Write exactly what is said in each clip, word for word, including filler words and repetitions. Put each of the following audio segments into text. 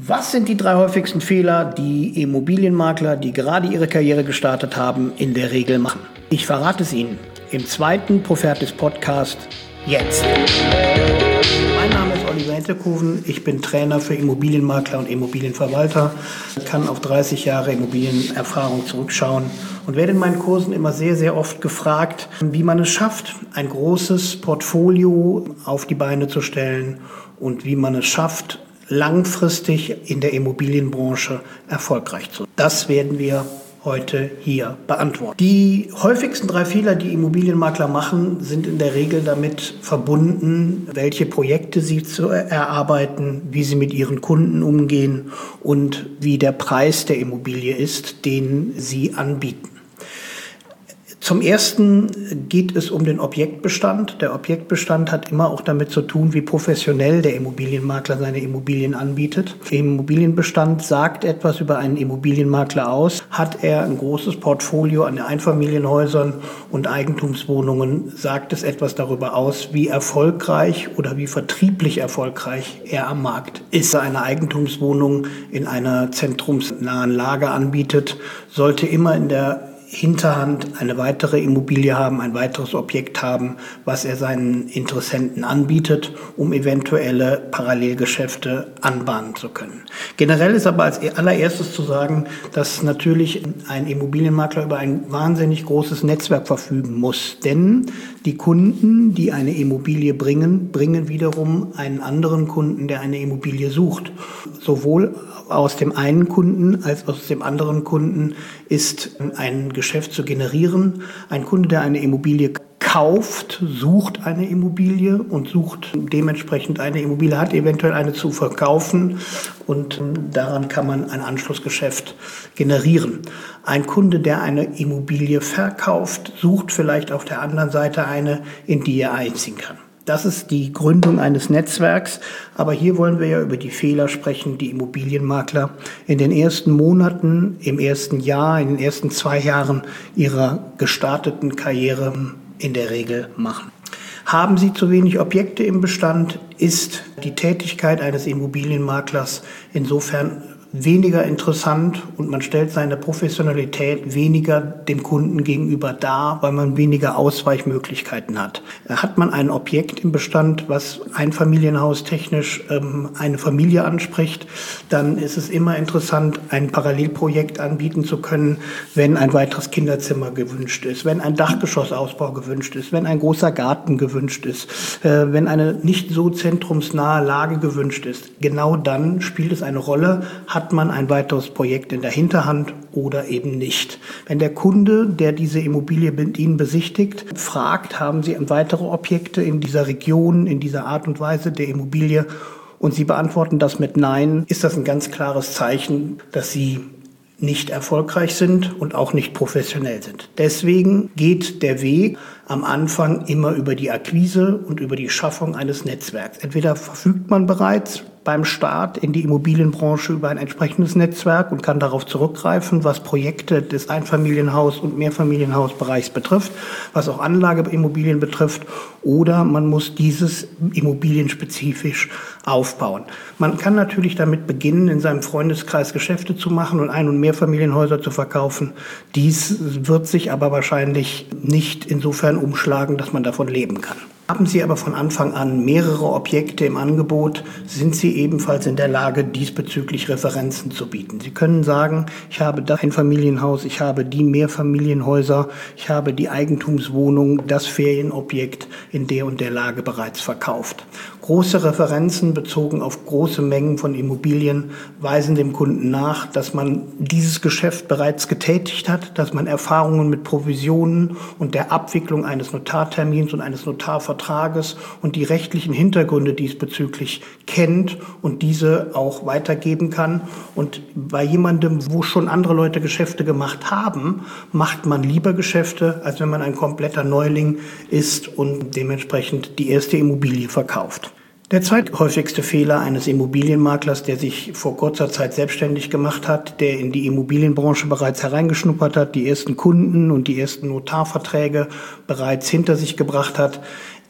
Was sind die drei häufigsten Fehler, die Immobilienmakler, die gerade ihre Karriere gestartet haben, in der Regel machen? Ich verrate es Ihnen im zweiten Profertis Podcast jetzt. Mein Name ist Oliver Hinterkoven, ich bin Trainer für Immobilienmakler und Immobilienverwalter, kann auf dreißig Jahre Immobilienerfahrung zurückschauen und werde in meinen Kursen immer sehr, sehr oft gefragt, wie man es schafft, ein großes Portfolio auf die Beine zu stellen und wie man es schafft, langfristig in der Immobilienbranche erfolgreich zu sein. Das werden wir heute hier beantworten. Die häufigsten drei Fehler, die Immobilienmakler machen, sind in der Regel damit verbunden, welche Projekte sie zu erarbeiten, wie sie mit ihren Kunden umgehen und wie der Preis der Immobilie ist, den sie anbieten. Zum Ersten geht es um den Objektbestand. Der Objektbestand hat immer auch damit zu tun, wie professionell der Immobilienmakler seine Immobilien anbietet. Der Immobilienbestand sagt etwas über einen Immobilienmakler aus. Hat er ein großes Portfolio an Einfamilienhäusern und Eigentumswohnungen, sagt es etwas darüber aus, wie erfolgreich oder wie vertrieblich erfolgreich er am Markt ist. Wer eine Eigentumswohnung in einer zentrumsnahen Lage anbietet, sollte immer in der Hinterhand eine weitere Immobilie haben, ein weiteres Objekt haben, was er seinen Interessenten anbietet, um eventuelle Parallelgeschäfte anbahnen zu können. Generell ist aber als allererstes zu sagen, dass natürlich ein Immobilienmakler über ein wahnsinnig großes Netzwerk verfügen muss. Denn die Kunden, die eine Immobilie bringen, bringen wiederum einen anderen Kunden, der eine Immobilie sucht. Sowohl aus dem einen Kunden als auch aus dem anderen Kunden ist ein Geschäft zu generieren. Ein Kunde, der eine Immobilie kauft, sucht eine Immobilie und sucht dementsprechend eine Immobilie, hat eventuell eine zu verkaufen und daran kann man ein Anschlussgeschäft generieren. Ein Kunde, der eine Immobilie verkauft, sucht vielleicht auf der anderen Seite eine, in die er einziehen kann. Das ist die Gründung eines Netzwerks, aber hier wollen wir ja über die Fehler sprechen, die Immobilienmakler in den ersten Monaten, im ersten Jahr, in den ersten zwei Jahren ihrer gestarteten Karriere in der Regel machen. Haben Sie zu wenig Objekte im Bestand, ist die Tätigkeit eines Immobilienmaklers insofern weniger interessant und man stellt seine Professionalität weniger dem Kunden gegenüber dar, weil man weniger Ausweichmöglichkeiten hat. Hat man ein Objekt im Bestand, was Einfamilienhaus technisch ähm, eine Familie anspricht, dann ist es immer interessant, ein Parallelprojekt anbieten zu können, wenn ein weiteres Kinderzimmer gewünscht ist, wenn ein Dachgeschossausbau gewünscht ist, wenn ein großer Garten gewünscht ist, äh, wenn eine nicht so zentrumsnahe Lage gewünscht ist. Genau dann spielt es eine Rolle, hat Hat man ein weiteres Projekt in der Hinterhand oder eben nicht. Wenn der Kunde, der diese Immobilie mit Ihnen besichtigt, fragt, haben Sie weitere Objekte in dieser Region, in dieser Art und Weise der Immobilie und Sie beantworten das mit Nein, ist das ein ganz klares Zeichen, dass Sie nicht erfolgreich sind und auch nicht professionell sind. Deswegen geht der Weg am Anfang immer über die Akquise und über die Schaffung eines Netzwerks. Entweder verfügt man bereits beim Start in die Immobilienbranche über ein entsprechendes Netzwerk und kann darauf zurückgreifen, was Projekte des Einfamilienhaus- und Mehrfamilienhausbereichs betrifft, was auch Anlageimmobilien betrifft, oder man muss dieses immobilienspezifisch aufbauen. Man kann natürlich damit beginnen, in seinem Freundeskreis Geschäfte zu machen und Ein- und Mehrfamilienhäuser zu verkaufen. Dies wird sich aber wahrscheinlich nicht insofern umschlagen, dass man davon leben kann. Haben Sie aber von Anfang an mehrere Objekte im Angebot, sind Sie ebenfalls in der Lage, diesbezüglich Referenzen zu bieten. Sie können sagen, ich habe das Einfamilienhaus, ich habe die Mehrfamilienhäuser, ich habe die Eigentumswohnung, das Ferienobjekt in der und der Lage bereits verkauft. Große Referenzen bezogen auf große Mengen von Immobilien weisen dem Kunden nach, dass man dieses Geschäft bereits getätigt hat, dass man Erfahrungen mit Provisionen und der Abwicklung eines Notartermins und eines Notarvertrages und die rechtlichen Hintergründe diesbezüglich kennt und diese auch weitergeben kann. Und bei jemandem, wo schon andere Leute Geschäfte gemacht haben, macht man lieber Geschäfte, als wenn man ein kompletter Neuling ist und dementsprechend die erste Immobilie verkauft. Der zweithäufigste Fehler eines Immobilienmaklers, der sich vor kurzer Zeit selbstständig gemacht hat, der in die Immobilienbranche bereits hereingeschnuppert hat, die ersten Kunden und die ersten Notarverträge bereits hinter sich gebracht hat,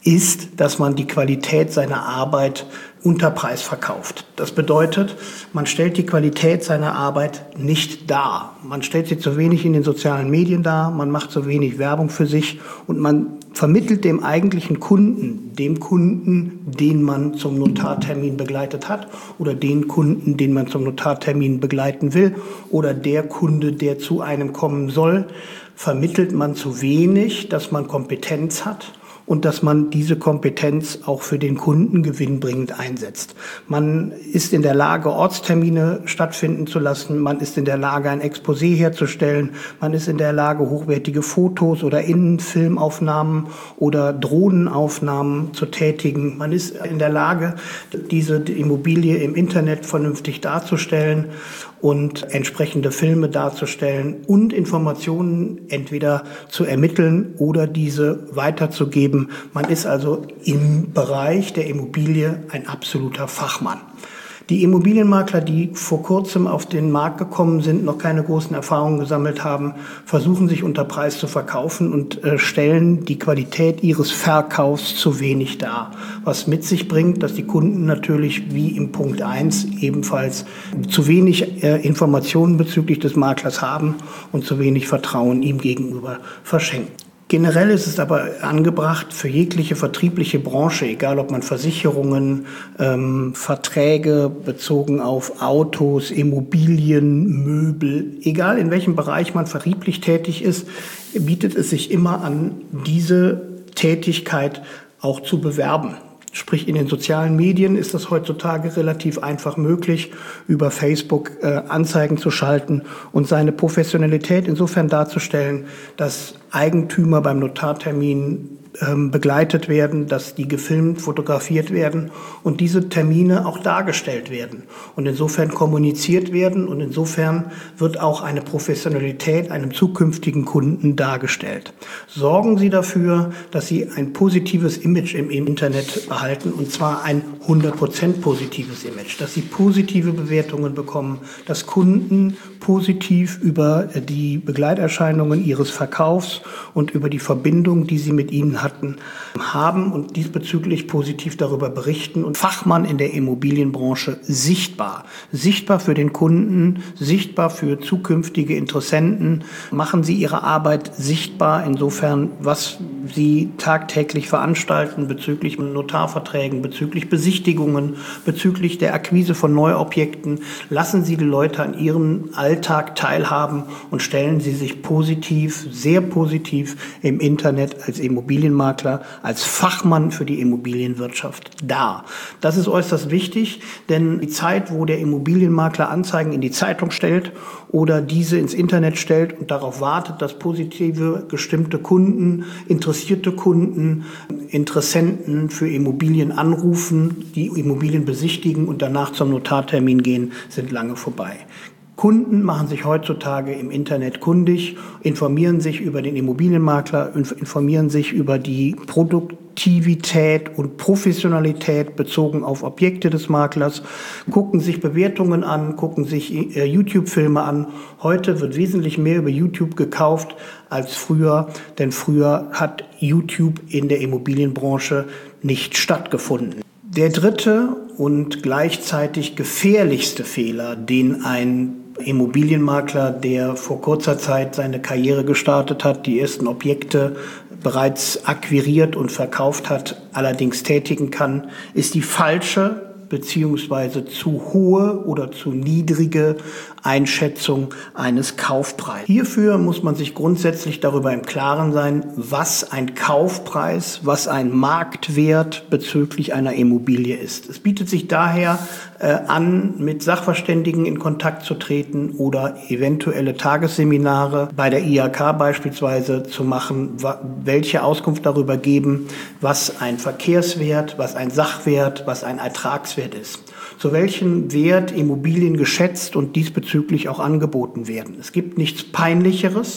ist, dass man die Qualität seiner Arbeit unter Preis verkauft. Das bedeutet, man stellt die Qualität seiner Arbeit nicht dar. Man stellt sie zu wenig in den sozialen Medien dar, man macht zu wenig Werbung für sich und man vermittelt dem eigentlichen Kunden, dem Kunden, den man zum Notartermin begleitet hat oder den Kunden, den man zum Notartermin begleiten will oder der Kunde, der zu einem kommen soll, vermittelt man zu wenig, dass man Kompetenz hat und dass man diese Kompetenz auch für den Kunden gewinnbringend einsetzt. Man ist in der Lage, Ortstermine stattfinden zu lassen. Man ist in der Lage, ein Exposé herzustellen. Man ist in der Lage, hochwertige Fotos oder Innenfilmaufnahmen oder Drohnenaufnahmen zu tätigen. Man ist in der Lage, diese Immobilie im Internet vernünftig darzustellen und entsprechende Filme darzustellen und Informationen entweder zu ermitteln oder diese weiterzugeben. Man ist also im Bereich der Immobilie ein absoluter Fachmann. Die Immobilienmakler, die vor kurzem auf den Markt gekommen sind, noch keine großen Erfahrungen gesammelt haben, versuchen sich unter Preis zu verkaufen und äh, stellen die Qualität ihres Verkaufs zu wenig dar. Was mit sich bringt, dass die Kunden natürlich wie im Punkt eins ebenfalls zu wenig äh, Informationen bezüglich des Maklers haben und zu wenig Vertrauen ihm gegenüber verschenken. Generell ist es aber angebracht für jegliche vertriebliche Branche, egal ob man Versicherungen, ähm, Verträge bezogen auf Autos, Immobilien, Möbel, egal in welchem Bereich man vertrieblich tätig ist, bietet es sich immer an, diese Tätigkeit auch zu bewerben. Sprich, in den sozialen Medien ist das heutzutage relativ einfach möglich, über Facebook äh, Anzeigen zu schalten und seine Professionalität insofern darzustellen, dass Eigentümer beim Notartermin ähm, begleitet werden, dass die gefilmt, fotografiert werden und diese Termine auch dargestellt werden und insofern kommuniziert werden und insofern wird auch eine Professionalität einem zukünftigen Kunden dargestellt. Sorgen Sie dafür, dass Sie ein positives Image im Internet erhalten und zwar ein hundert Prozent positives Image, dass Sie positive Bewertungen bekommen, dass Kunden positiv über die Begleiterscheinungen Ihres Verkaufs und über die Verbindung, die Sie mit Ihnen hatten, haben und diesbezüglich positiv darüber berichten und Fachmann in der Immobilienbranche sichtbar. Sichtbar für den Kunden, sichtbar für zukünftige Interessenten. Machen Sie Ihre Arbeit sichtbar, insofern, was Sie tagtäglich veranstalten bezüglich Notarverträgen, bezüglich Besichtigungen, bezüglich der Akquise von Neuobjekten. Lassen Sie die Leute an ihrem Alltag teilhaben und stellen Sie sich positiv, sehr positiv im Internet als Immobilienmakler, als Fachmann für die Immobilienwirtschaft dar. Das ist äußerst wichtig, denn die Zeit, wo der Immobilienmakler Anzeigen in die Zeitung stellt oder diese ins Internet stellt und darauf wartet, dass positive, gestimmte Kunden, interessierte Kunden, Interessenten für Immobilien anrufen, die Immobilien besichtigen und danach zum Notartermin gehen, sind lange vorbei. Kunden machen sich heutzutage im Internet kundig, informieren sich über den Immobilienmakler, informieren sich über die Produktivität und Professionalität bezogen auf Objekte des Maklers, gucken sich Bewertungen an, gucken sich äh, YouTube-Filme an. Heute wird wesentlich mehr über YouTube gekauft als früher, denn früher hat YouTube in der Immobilienbranche nicht stattgefunden. Der dritte und gleichzeitig gefährlichste Fehler, den ein Immobilienmakler, der vor kurzer Zeit seine Karriere gestartet hat, die ersten Objekte bereits akquiriert und verkauft hat, allerdings tätigen kann, ist die falsche beziehungsweise zu hohe oder zu niedrige Einschätzung eines Kaufpreises. Hierfür muss man sich grundsätzlich darüber im Klaren sein, was ein Kaufpreis, was ein Marktwert bezüglich einer Immobilie ist. Es bietet sich daher äh, an, mit Sachverständigen in Kontakt zu treten oder eventuelle Tagesseminare bei der I H K beispielsweise zu machen, welche Auskunft darüber geben, was ein Verkehrswert, was ein Sachwert, was ein Ertragswert ist. Zu welchem Wert Immobilien geschätzt und diesbezüglich auch angeboten werden. Es gibt nichts Peinlicheres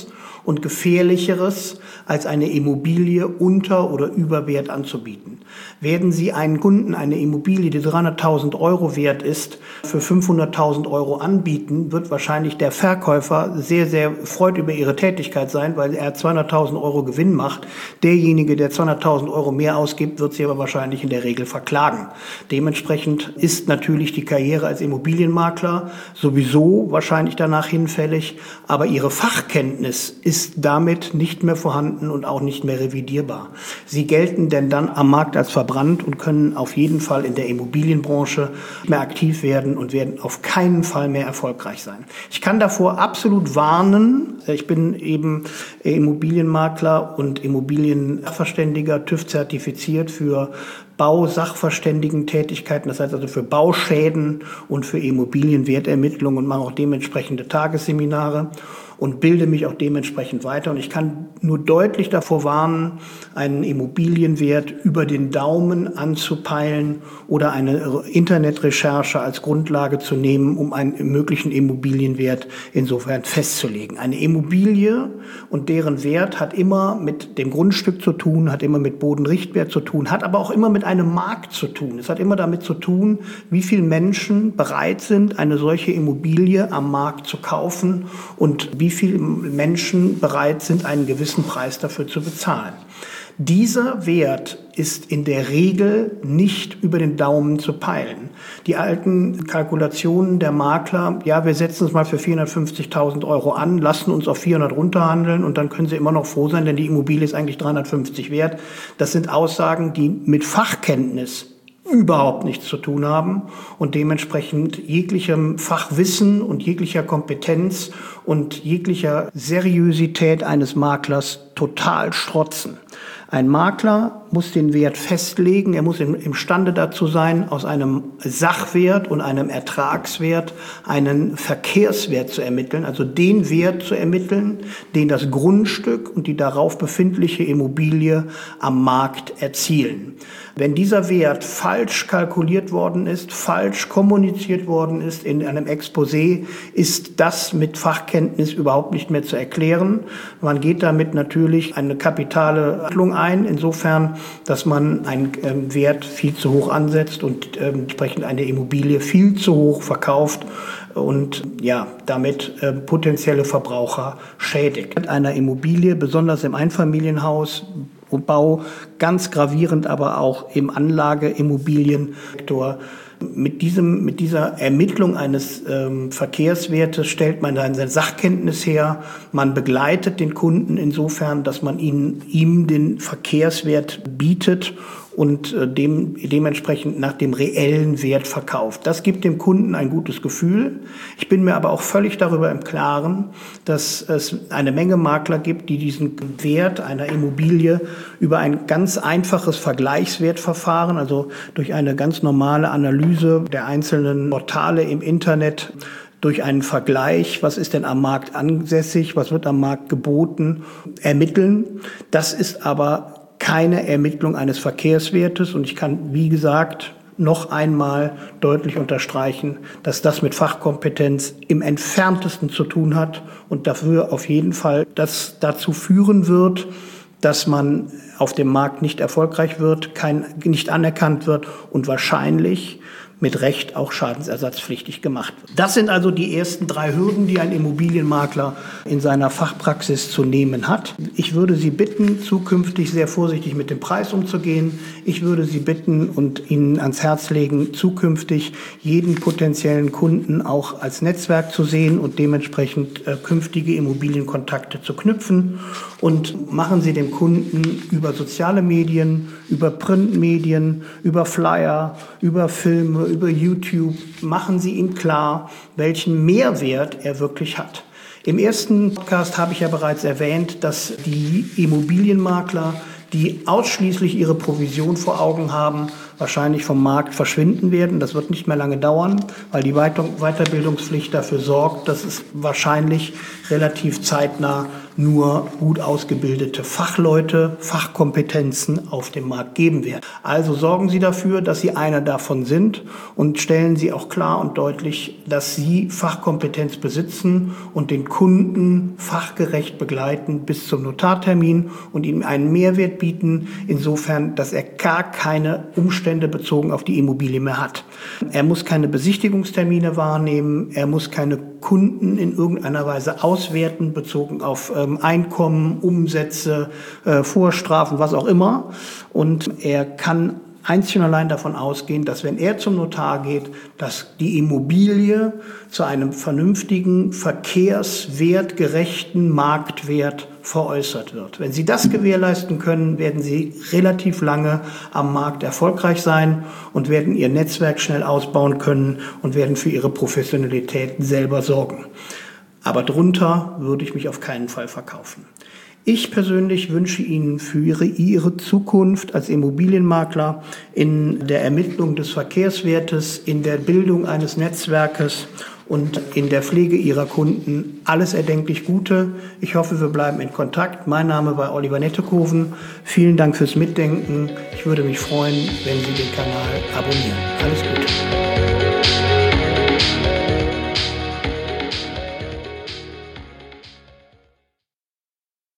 und Gefährlicheres, als eine Immobilie unter oder über Wert anzubieten. Werden Sie einen Kunden eine Immobilie, die dreihunderttausend Euro wert ist, für fünfhunderttausend Euro anbieten, wird wahrscheinlich der Verkäufer sehr, sehr freut über Ihre Tätigkeit sein, weil er zweihunderttausend Euro Gewinn macht. Derjenige, der zweihunderttausend Euro mehr ausgibt, wird Sie aber wahrscheinlich in der Regel verklagen. Dementsprechend ist natürlich die Karriere als Immobilienmakler sowieso wahrscheinlich danach hinfällig, aber Ihre Fachkenntnis ist damit nicht mehr vorhanden und auch nicht mehr revidierbar. Sie gelten denn dann am Markt als verbrannt und können auf jeden Fall in der Immobilienbranche mehr aktiv werden und werden auf keinen Fall mehr erfolgreich sein. Ich kann davor absolut warnen. Ich bin eben Immobilienmakler und Immobiliensachverständiger, TÜV zertifiziert für Bausachverständigen-Tätigkeiten, das heißt also für Bauschäden und für Immobilienwertermittlung und mache auch dementsprechende Tagesseminare und bilde mich auch dementsprechend weiter. Und ich kann nur deutlich davor warnen, einen Immobilienwert über den Daumen anzupeilen oder eine Internetrecherche als Grundlage zu nehmen, um einen möglichen Immobilienwert insofern festzulegen. Eine Immobilie und deren Wert hat immer mit dem Grundstück zu tun, hat immer mit Bodenrichtwert zu tun, hat aber auch immer mit einem Markt zu tun. Es hat immer damit zu tun, wie viele Menschen bereit sind, eine solche Immobilie am Markt zu kaufen und wie viele Menschen bereit sind, einen gewissen Preis dafür zu bezahlen. Dieser Wert ist in der Regel nicht über den Daumen zu peilen. Die alten Kalkulationen der Makler, ja, wir setzen es mal für vierhundertfünfzigtausend Euro an, lassen uns auf vierhundert runterhandeln und dann können Sie immer noch froh sein, denn die Immobilie ist eigentlich dreihundertfünfzig wert. Das sind Aussagen, die mit Fachkenntnis überhaupt nichts zu tun haben und dementsprechend jeglichem Fachwissen und jeglicher Kompetenz und jeglicher Seriosität eines Maklers total strotzen. Ein Makler muss den Wert festlegen, er muss imstande dazu sein, aus einem Sachwert und einem Ertragswert einen Verkehrswert zu ermitteln, also den Wert zu ermitteln, den das Grundstück und die darauf befindliche Immobilie am Markt erzielen. Wenn dieser Wert falsch kalkuliert worden ist, falsch kommuniziert worden ist in einem Exposé, ist das mit Fachkenntnis überhaupt nicht mehr zu erklären. Man geht damit natürlich eine kapitale Handlung ein, insofern, dass man einen ähm, Wert viel zu hoch ansetzt und ähm, entsprechend eine Immobilie viel zu hoch verkauft und ja, damit äh, potenzielle Verbraucher schädigt. Mit einer Immobilie, besonders im Einfamilienhaus, Bau, ganz gravierend aber auch im Anlageimmobiliensektor. Mit diesem, mit dieser Ermittlung eines ähm, Verkehrswertes stellt man dann seine Sachkenntnis her. Man begleitet den Kunden insofern, dass man ihn, ihm den Verkehrswert bietet und äh, dem, dementsprechend nach dem reellen Wert verkauft. Das gibt dem Kunden ein gutes Gefühl. Ich bin mir aber auch völlig darüber im Klaren, dass es eine Menge Makler gibt, die diesen Wert einer Immobilie über ein ganz einfaches Vergleichswertverfahren, also durch eine ganz normale Analyse der einzelnen Portale im Internet, durch einen Vergleich, was ist denn am Markt ansässig, was wird am Markt geboten, ermitteln. Das ist aber keine Ermittlung eines Verkehrswertes und ich kann, wie gesagt, noch einmal deutlich unterstreichen, dass das mit Fachkompetenz im Entferntesten zu tun hat und dafür auf jeden Fall das dazu führen wird, dass man auf dem Markt nicht erfolgreich wird, kein, nicht anerkannt wird und wahrscheinlich mit Recht auch schadensersatzpflichtig gemacht wird. Das sind also die ersten drei Hürden, die ein Immobilienmakler in seiner Fachpraxis zu nehmen hat. Ich würde Sie bitten, zukünftig sehr vorsichtig mit dem Preis umzugehen. Ich würde Sie bitten und Ihnen ans Herz legen, zukünftig jeden potenziellen Kunden auch als Netzwerk zu sehen und dementsprechend äh, künftige Immobilienkontakte zu knüpfen. Und machen Sie dem Kunden über soziale Medien, über Printmedien, über Flyer, über Filme, über YouTube, machen Sie ihm klar, welchen Mehrwert er wirklich hat. Im ersten Podcast habe ich ja bereits erwähnt, dass die Immobilienmakler, die ausschließlich ihre Provision vor Augen haben, wahrscheinlich vom Markt verschwinden werden. Das wird nicht mehr lange dauern, weil die Weiterbildungspflicht dafür sorgt, dass es wahrscheinlich relativ zeitnah nur gut ausgebildete Fachleute, Fachkompetenzen auf dem Markt geben wird. Also sorgen Sie dafür, dass Sie einer davon sind und stellen Sie auch klar und deutlich, dass Sie Fachkompetenz besitzen und den Kunden fachgerecht begleiten bis zum Notartermin und ihm einen Mehrwert bieten, insofern, dass er gar keine Umstände bezogen auf die Immobilie mehr hat. Er muss keine Besichtigungstermine wahrnehmen, er muss keine Kunden in irgendeiner Weise auswerten, bezogen auf ähm, Einkommen, Umsätze, äh, Vorstrafen, was auch immer. Und er kann einzig und allein davon ausgehen, dass wenn er zum Notar geht, dass die Immobilie zu einem vernünftigen, verkehrswertgerechten Marktwert veräußert wird. Wenn Sie das gewährleisten können, werden Sie relativ lange am Markt erfolgreich sein und werden Ihr Netzwerk schnell ausbauen können und werden für Ihre Professionalität selber sorgen. Aber drunter würde ich mich auf keinen Fall verkaufen. Ich persönlich wünsche Ihnen für Ihre, Ihre Zukunft als Immobilienmakler in der Ermittlung des Verkehrswertes, in der Bildung eines Netzwerkes und in der Pflege Ihrer Kunden alles erdenklich Gute. Ich hoffe, wir bleiben in Kontakt. Mein Name war Oliver Nettekoven. Vielen Dank fürs Mitdenken. Ich würde mich freuen, wenn Sie den Kanal abonnieren. Alles Gute.